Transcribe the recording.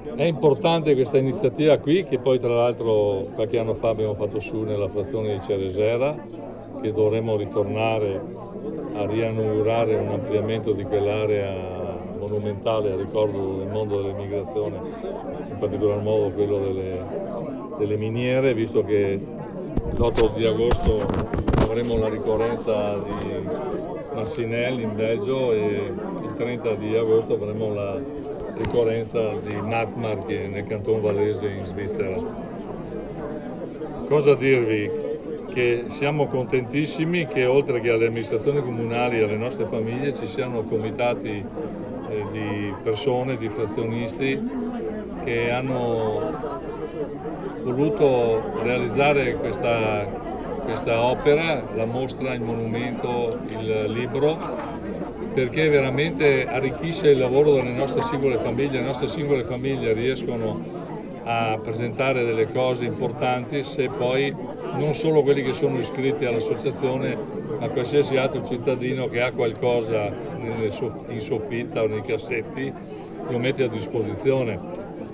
È importante questa iniziativa qui, che poi tra l'altro qualche anno fa abbiamo fatto su nella frazione di Ceresera, che dovremmo ritornare a rianaugurare un ampliamento di quell'area monumentale a ricordo del mondo dell'emigrazione, in particolar modo quello delle miniere, visto che l'8 di agosto avremo la ricorrenza di Massinel in Belgio e il 30 di agosto avremo la ricorrenza di Markmark nel canton vallese in Svizzera. Cosa dirvi? Che siamo contentissimi che oltre che alle amministrazioni comunali e alle nostre famiglie ci siano comitati di persone, di frazionisti che hanno voluto realizzare questa opera, la mostra, il monumento, il libro, perché veramente arricchisce il lavoro delle nostre singole famiglie. Le nostre singole famiglie riescono a presentare delle cose importanti se poi non solo quelli che sono iscritti all'associazione, ma qualsiasi altro cittadino che ha qualcosa in soffitta o nei cassetti lo mette a disposizione.